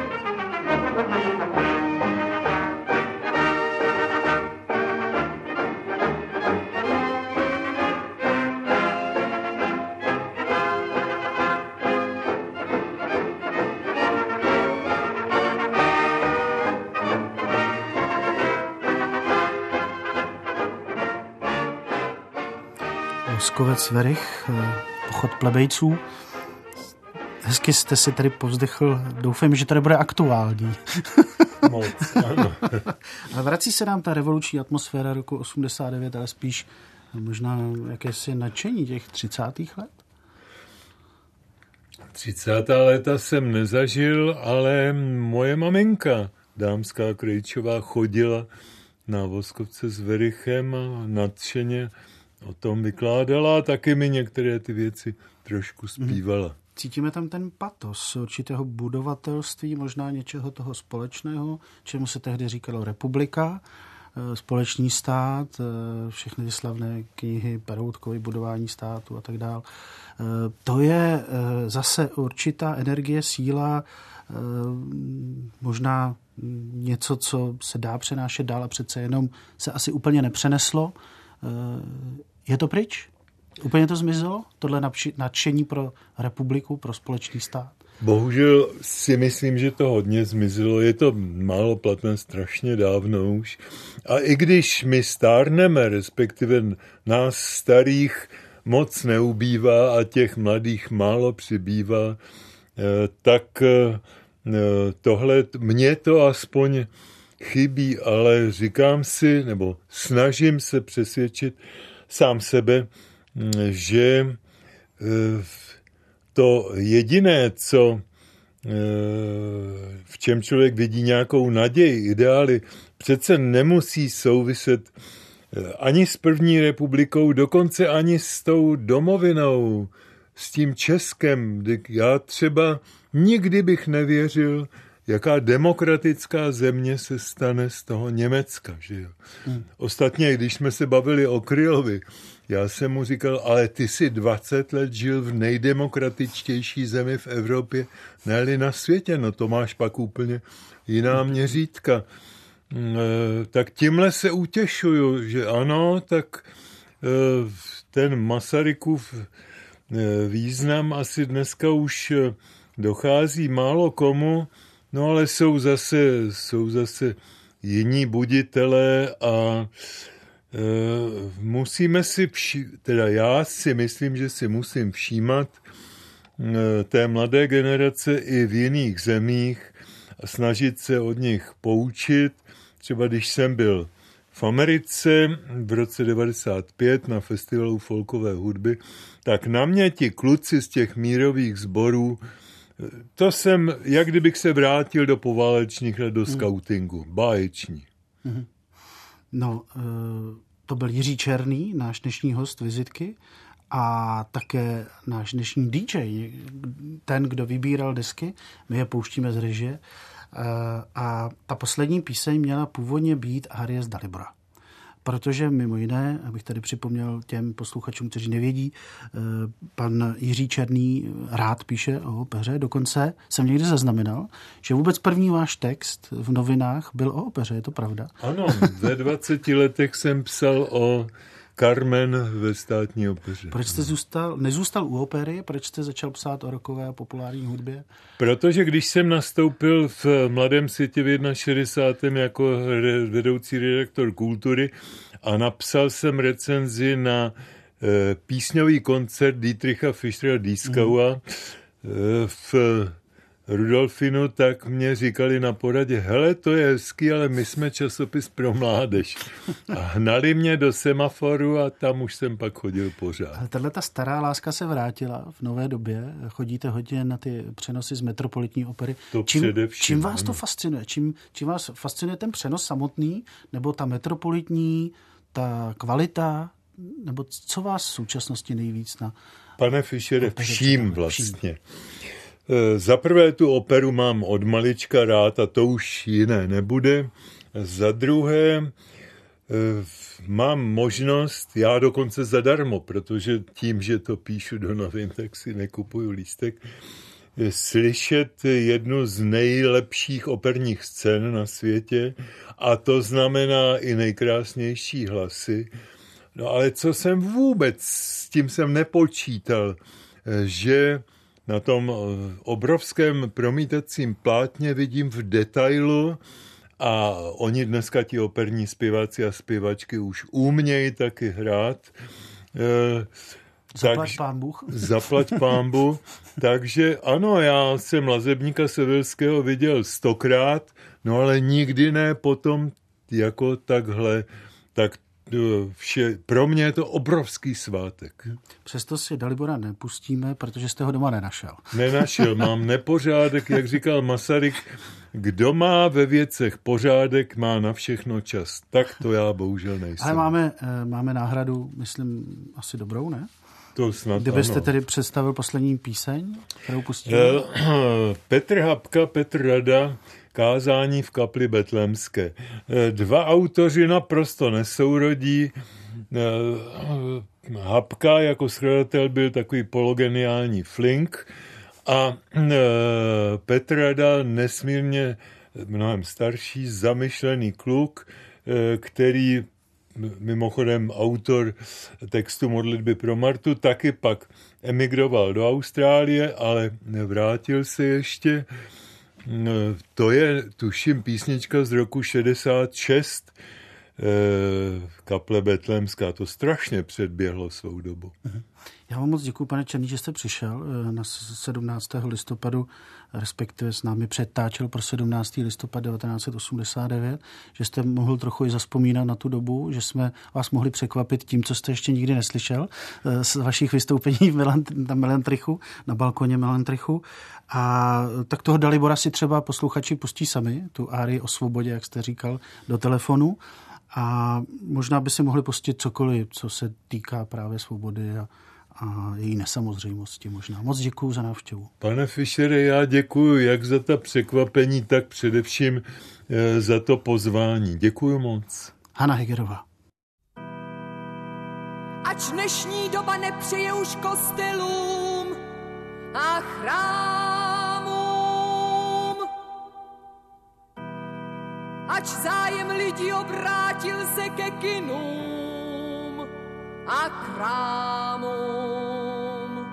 Voskovec Werich, Pochod plebejců. Hezky jste si tady povzdechl. Doufám, že tady bude aktuální. Moc, ano. Ale vrací se nám ta revoluční atmosféra roku osmdesát devět, ale spíš možná jakési nadšení těch třicátých let? třicátá léta jsem nezažil, ale moje maminka, dámská Krejčová, chodila na Voskovce s Werichem a nadšeně o tom vykládala a taky mi některé ty věci trošku zpívala. Cítíme tam ten patos určitého budovatelství, možná něčeho toho společného, čemu se tehdy říkalo republika. společný stát, všechny ty slavné knihy Peroutkovy, budování státu a tak dále. To je zase určitá energie, síla, možná něco, co se dá přenášet dál a přece jenom se asi úplně nepřeneslo. Je to pryč? Úplně to zmizelo? Tohle nadšení pro republiku, pro společný stát? Bohužel si myslím, že to hodně zmizelo. Je to málo platné strašně dávno už. A i když my stárneme, respektive nás starých moc neubývá a těch mladých málo přibývá, tak tohle, mně to aspoň chybí, ale říkám si, nebo snažím se přesvědčit sám sebe, že to jediné, co v čem člověk vidí nějakou naději, ideály, přece nemusí souviset ani s první republikou, dokonce ani s tou domovinou, s tím Českem. Já třeba nikdy bych nevěřil, jaká demokratická země se stane z toho Německa. Že jo? Hmm. Ostatně, když jsme se bavili o Krylovi, já jsem mu říkal, ale ty si dvacet let žil v nejdemokratičtější zemi v Evropě, ne-li na světě, no to máš pak úplně jiná měřítka. Tak tímhle se utěšuju, že ano, tak ten Masarykův význam asi dneska už dochází málo komu, no ale jsou zase, jsou zase jiní buditelé a e, musíme si, vši, teda já si myslím, že si musím všímat e, té mladé generace i v jiných zemích a snažit se od nich poučit. Třeba když jsem byl v Americe v roce devadesát pět na festivalu folkové hudby, tak na mě ti kluci z těch mírových sborů, to jsem, jak kdybych se vrátil do poválečných let, do skautingu. Báječní. No, to byl Jiří Černý, náš dnešní host vizitky a také náš dnešní dý džej, ten, kdo vybíral desky. My je pouštíme z režie. A ta poslední píseň měla původně být Arie z Dalibora. Protože mimo jiné, abych tady připomněl těm posluchačům, kteří nevědí, pan Jiří Černý rád píše o opeře. Dokonce jsem někdy zaznamenal, že vůbec první váš text v novinách byl o opeře. Je to pravda? Ano, ve dvaceti letech jsem psal o Carmen ve Státní opeře. Proč jste zůstal, nezůstal u opery? Proč jste začal psát o rockové a populární hudbě? Protože když jsem nastoupil v Mladém světě v šedesátém prvním jako vedoucí redaktor kultury a napsal jsem recenzi na e, písňový koncert Dietricha Fischera Dieskauera mm. e, v Rudolfinu, tak mě říkali na poradě, hele, to je hezký, ale my jsme časopis pro mládež. A hnali mě do Semaforu a tam už jsem pak chodil pořád. Ale tato stará láska se vrátila v nové době. Chodíte hodně na ty přenosy z Metropolitní opery. To čím, především. Čím vás to fascinuje? Čím, čím vás fascinuje ten přenos samotný, nebo ta metropolitní, ta kvalita, nebo co vás v současnosti nejvíc na... Pane Fischere, vším vlastně. Za prvé tu operu mám od malička rád a to už jiné nebude. Za druhé mám možnost, já dokonce zadarmo, protože tím, že to píšu do novin, tak si nekupuju lístek, slyšet jednu z nejlepších operních scén na světě a to znamená i nejkrásnější hlasy. No ale co jsem vůbec, s tím jsem nepočítal, že na tom obrovském promítacím plátně vidím v detailu a oni dneska ti operní zpěváci a zpěvačky už umějí taky hrát. Zaplať tak, pán Bůh. Zaplať pán Bůh. Takže ano, já jsem Lazebníka Severského viděl stokrát, no ale nikdy ne potom jako takhle, tak vše, pro mě je to obrovský svátek. Přesto si Dalibora nepustíme, protože jste ho doma nenašel. Nenašel, mám nepořádek, jak říkal Masaryk, kdo má ve věcech pořádek, má na všechno čas. Tak to já bohužel nejsem. Ale máme, máme náhradu, myslím, asi dobrou, ne? To snad Kdybyste ano. tedy představil poslední píseň, kterou pustíme? Petr Hapka, Petr Rada, kázání v kapli betlémské. Dva autoři naprosto nesourodí. Hapka jako skladatel byl takový pologeniální flink a Petrada nesmírně mnohem starší, zamyšlený kluk, který mimochodem autor textu Modlitby pro Martu, taky pak emigroval do Austrálie, ale vrátil se ještě. To je, tuším, písnička z roku šedesát šest, kaple betlémská. To strašně předběhlo svou dobu. Já vám moc děkuji, pane Černý, že jste přišel na sedmnáctého listopadu, respektive s námi přetáčel pro sedmnáctého listopad devatenáct set osmdesát devět, že jste mohl trochu i zazpomínat na tu dobu, že jsme vás mohli překvapit tím, co jste ještě nikdy neslyšel z vašich vystoupení v Melant- na Melantrichu, na balkoně Melantrichu. A tak toho Dalibora si třeba posluchači pustí sami, tu árii o svobodě, jak jste říkal, do telefonu. A možná by si mohli pustit cokoliv, co se týká právě svobody a a její nesamozřejmosti možná. Moc děkuju za návštěvu. Pane Fischere, já děkuju jak za ta překvapení, tak především e, za to pozvání. Děkuju moc. Hana Hegerová. Ač dnešní doba nepřeje už kostelům a chrámům, ač zájem lidí obrátil se ke kinům a krámům,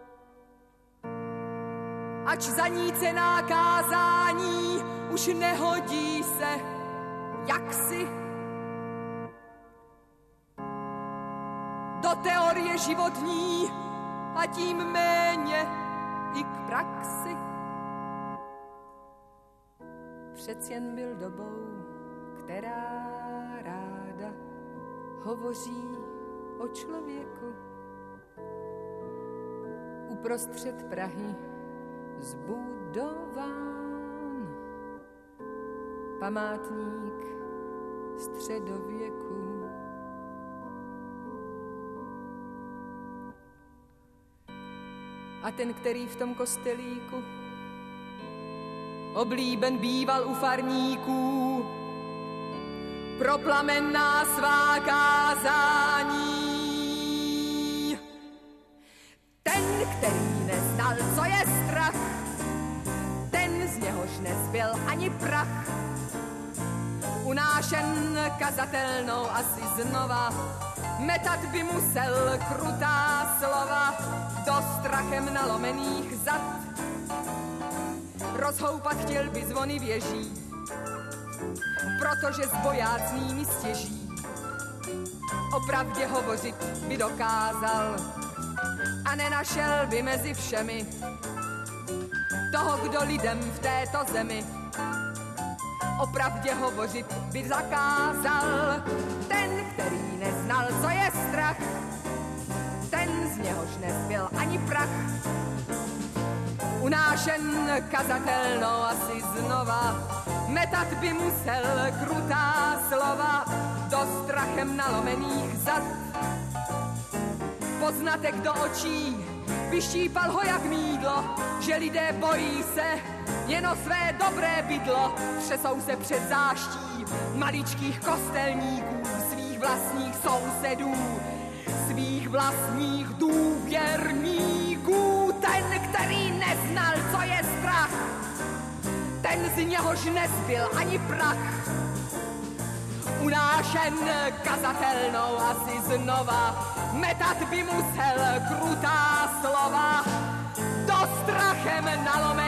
ač zanícená kázání už nehodí se jaksi do teorie životní a tím méně i k praxi. Přeci jen byl dobou, která ráda hovoří o člověku. Uprostřed Prahy zbudován památník středověku. A ten, který v tom kostelíku oblíben býval u farníků, pro plamenná svá kázání. Ten, který neznal, co je strach, ten, z něhož nezbyl ani prach, unášen kazatelnou asi znova, metat by musel krutá slova do strachem nalomených zad. Rozhoupat chtěl by zvony věží, protože s bojácnými stěží opravdě hovořit by dokázal a nenašel by mezi všemi toho, kdo lidem v této zemi opravdě hovořit by zakázal. Ten, který neznal, co je strach, ten, z něhož nezbyl ani prach, unášen kazatelnou asi znova, metat by musel krutá slova do strachem nalomených zad. Poznatek do očí vyštípal ho jak mýdlo, že lidé bojí se jen o své dobré bydlo. Třesou se před záští maličkých kostelníků, svých vlastních sousedů, svých vlastních důvěrníků. Ten, který neznal, co je strach, ten, z něhož nezbyl ani prach, unášen kazatelnou asi znova, metat by musel krutá slova do strachem nalomených